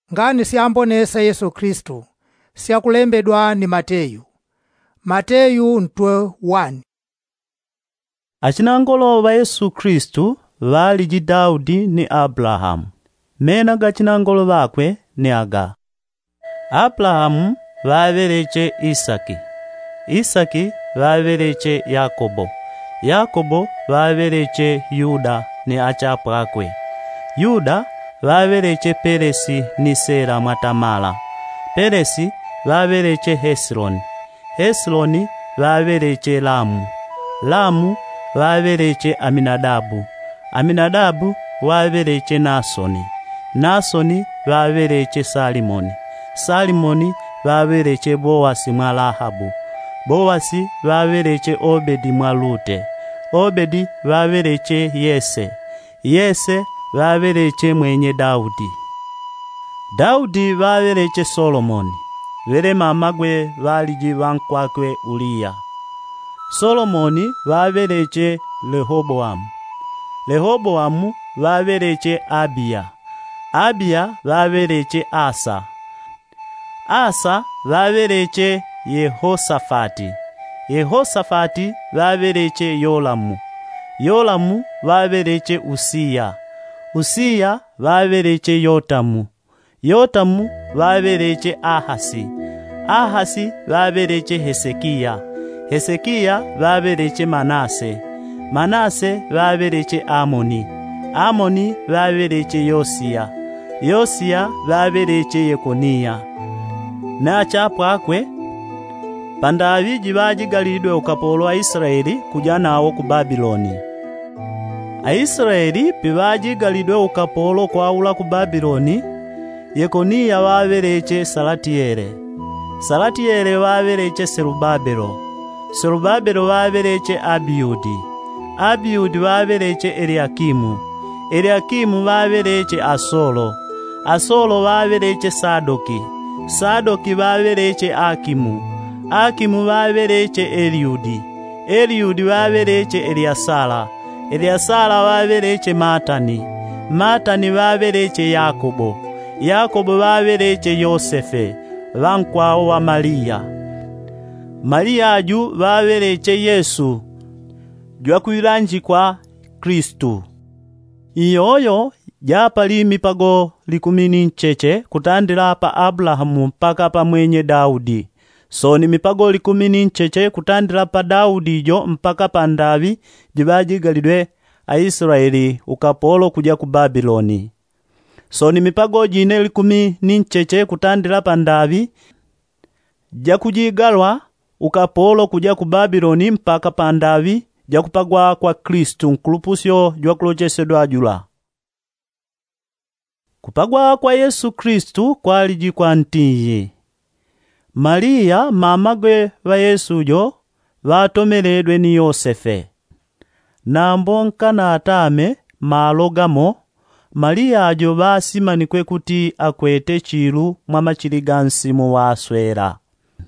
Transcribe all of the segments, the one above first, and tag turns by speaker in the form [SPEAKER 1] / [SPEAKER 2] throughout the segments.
[SPEAKER 1] ngani siyambonesa Yesu Kristu siyakulembedwa ni Mateyu. Mateyu ntwe 1.
[SPEAKER 2] Achinangolo wa Yesu Kristu valiji Daudi ni Abrahamu. Mena gachinangolo vakwe ni aga. Abrahamu vavereche Isaki. Isaki vavereche Yakobo. Yakobo vavereche Yuda ni achapwakwe. Yuda vavereche Peresi ni Sera mwatamala. Peresi vavereche Hesroni. Hesroni vavereche Lamu. Lamu vavereche Aminadabu. Aminadabu vavereche Nasoni. Nasoni vavereche Salimoni. Salimoni vavereche Boasi mwa Rahabu. Boasi vavereche Obedi mwa Rute. Obedi vavereche Yese. Yese vavereche mwenye Daudi. Daudi vavereche Solomoni. Vere mamagwe valiji vankwakwe Uria. Solomoni vavereche Rehoboamu. Rehoboamu vavereche Abiya. Abiya vavereche Asa. Asa vavereche Yehosafati. Yehosafati vavereche Yolamu. Yolamu vavereche Usiya. Usiya vavereche Yotamu. Yotamu vavereche Ahasi. Ahasi vavereche Hesekiya. Hesekiya vavereche Manase. Manase vavereche Amoni. Amoni vavereche Yosiya. Yosiya vavereche Yekoniya. Na achapwakwe pandaviji vajigalidwe ukapolo wa Israeli kuja nawo ku Babiloni. Aisraeli pivajigalidwe ukapolo kwaula ku Babiloni. Yekoniya vavereche Salatiele. Salatiele vavereche Serubabelo. Serubabelo vavereche Abiyudi. Abiyudi vavereche Eliakimu. Eliakimu vavereche Asolo. Asolo vavereche Sadoki. Sadoki vavereche Akimu. Akimu vavereche Eliudi. Eliudi vavereche Eliasala. Eliasala vavereche Matani. Matani vavereche Yakobo. Yakobo vavereche Yosefe vankwao wa Maria. Maria aju vavereche Yesu jwakuilanjikwa Kristu. Iyoyo japali mipago 19 kutandila pa Abrahamu mpaka pa mwenye Daudi. So ni mipago 19 kutandila pa Daudi jo mpaka pa Ndavi jibajigalidwe Aisraeli ukapolo kuja ku Babiloni. So ni mipago jine 19 kutandila pa Ndavi jakujigalwa ukapolo kuja ku Babiloni mpaka pa Ndavi jakupagwa kwa Kristu nkulupusyo jwakulochesedwa jula. Kupagwa kwa Yesu Kristu kwaliji kwa ntiye. Maria mamagwe wa Yesu jo vatomeledwe ni Yosefe. Nambonka na atame malogamo Maria ajo basimanikwe kuti akwete chilu mwamachiligansi mu waswera.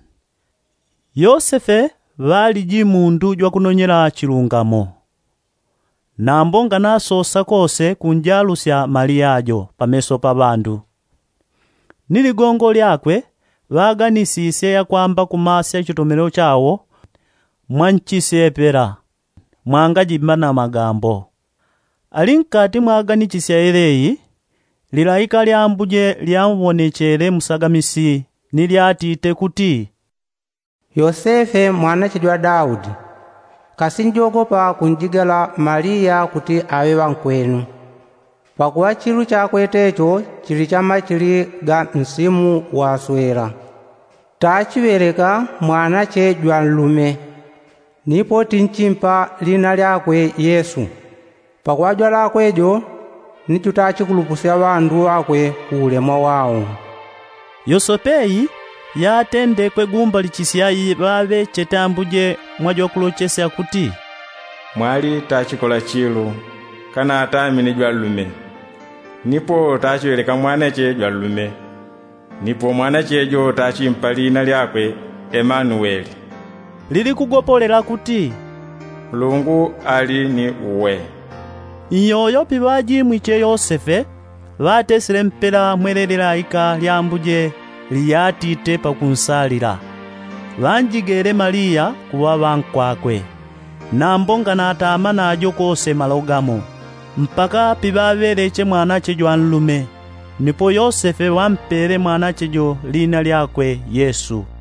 [SPEAKER 2] Yosefe valiji mundu jwakunonyela chilungamo. Nambonga nasosa kose kunjalusya Maria ajo pameso pa bandu. Niligongo lyakwe vaganisise ya kwamba kumasya chitomero chawo mwanchisepera mwangajimba na magambo. Alinkati mwaganisisya eleyi lilaika lyambuje lyamubonechere musagamisi nilyatite kuti
[SPEAKER 3] Yosefe mwana chidwa Daudi kasinjogopa kunjigala Maria kuti awe wankwenu. Pakuwa chilu chakwetecho chili chama chili ga msimu wa swera. Tachivereka mwana chedwa lume. Nipo tinchimpa lina lyakwe Yesu. Pakuwa jwa lakwejo nicho tachikulupusya bandu wakwe kulema wao.
[SPEAKER 2] Yosepeyi yatende kwe gumba lichisyayi bave chetambuje mwajokulochesya kuti
[SPEAKER 4] mwali tachikola chilu kana atamini jwa lume. Nipo tachiweleka mwanache jwa lume. Nipo mwanache jo tachimpa lina lyakwe Emanueli.
[SPEAKER 2] Lili kugopolela kuti
[SPEAKER 4] Mulungu ali ni uwe.
[SPEAKER 2] Iyoyo pivaji mwiche Yosefe vatesile mpela mwelelela ika lyambuje liyatite pakunsalira. Vanjigele Maria kuwa vankwakwe, nambonga natama najo kose malogamo, mpaka pivaveleche mwanache jwa nlume. Nipo Yosefe wampele mwanache jo lina lyakwe Yesu.